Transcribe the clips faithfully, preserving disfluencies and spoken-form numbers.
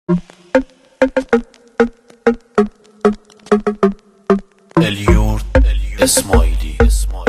الیورد اسماعیلی.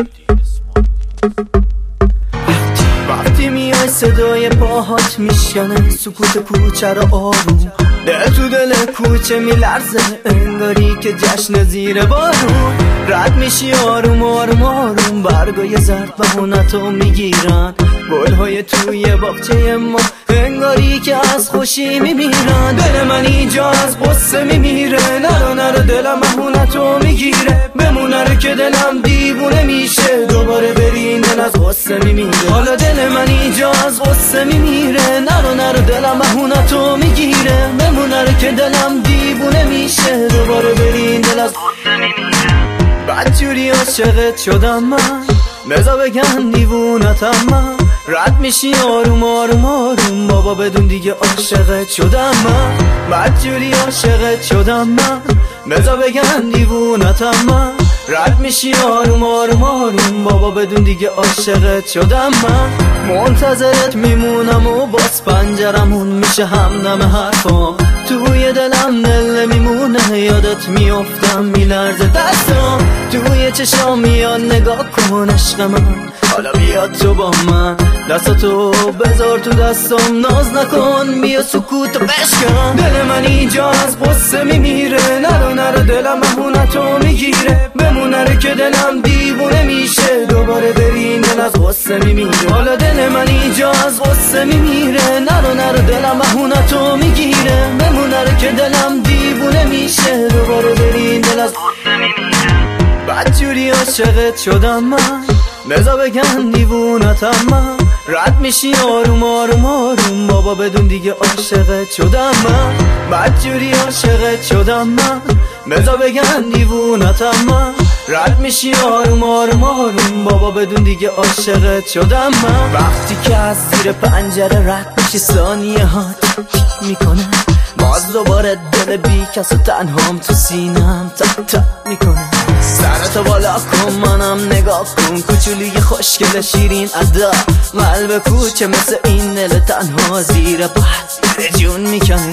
وقتی میای صدای پاهات میشکنه سکوت کوچه رو آروم، دل تو دل کوچه میلرزه انگاری که جشن زیر بارون. رد میشی آروم آروم آروم، برگای زرد بهونتو میگیرن، گلهای توی باغچه ما انگاری که از خوشی میمیرن. دل من اینجا از قصه میمیره، نرو نرو دلم بهونتو میگیره، بمونه که دلم دیوونه میشه، دوباره برین دل از قصه میمیره. حالا دل من اینجا از قصه میمیره، نرو نرو دلم بهونتو میگیره، بمونه که دلم دیوونه میشه، دوباره برین دل از قصه میمیره. بدجوری عاشقت شدم من، بزا بگن دیوونتم من، رد میشی آروم آروم آروم بابا بدون دیگه عاشقت شدم من. بدجوری عاشقت شدم من، بزا بگن دیوونتم من، رد میشی آروم آروم آروم بابا بدون دیگه عاشقت شدم من. منتظرت میمونم و باز پنجرمون میشه همدم حرفام، توی دلم دل میمونه، یادت میافتم میلرزه دستم، توی چشام میاد نگاه کن عشق من، حالا بیا تو با من، دستاتو بذار تو دستم، ناز نکن بیا سکوتو بشکن. دل من اینجا از قصه میمیره، نرو نرو دلم بهونتو میگیره، بمونه که دلم دیوونه میشه، دوباره برین دل از قصه میمیره. حالا دل من اینجا از قصه میمیره، نرو نرو دلم بهونتو میگیره، بمونه که دلم دیوونه میشه، دوباره برین دل از قصه میمیره. بدجوری عاشقت شدم من، بزا بگن دیوونتم من، رد میشی آروم آروم آروم بابا بدون دیگه عاشقت شدم من. بدجوری عاشقت شدم من، بزا بگن دیوونتم من، رد میشی آروم آروم آروم بابا بدون دیگه عاشقت شدم من. وقتی که از زیر پنجره رد میشی ثانیه ها تیک میکنه، باز دوباره دل بی کس و تنهام تو سینم تک تک میکنه. سرتو بالا کن منم نگاه کن، کوچولی خوشگل شیرین ادا، قلب کوچه مثل این دل تنها زیر پس جون میکنه.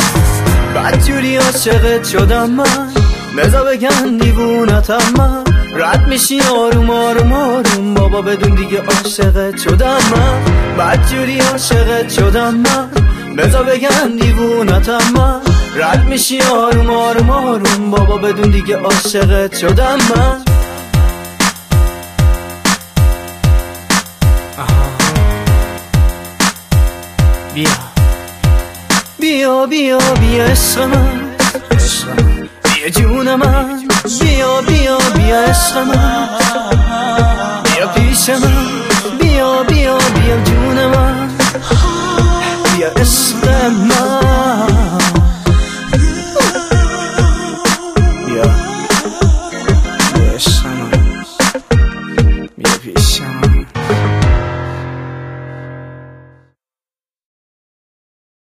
بدجوری عاشقت شدم من، بزا بگن دیوونتم من، رد میشی آروم آروم آروم بابا بدون دیگه عاشقت شدم من. بدجوری عاشقت شدم من، بزا بگن دیوونتم من، رد میشی آروم آروم آروم بابا بدون دیگه عاشقت شدم من. بیا بیا بیا بیا عشق من، بیا جون من، بیا بیا بیا عشق من، بیا پیش من، بیا بیا بیا جون من، بیا عشق من.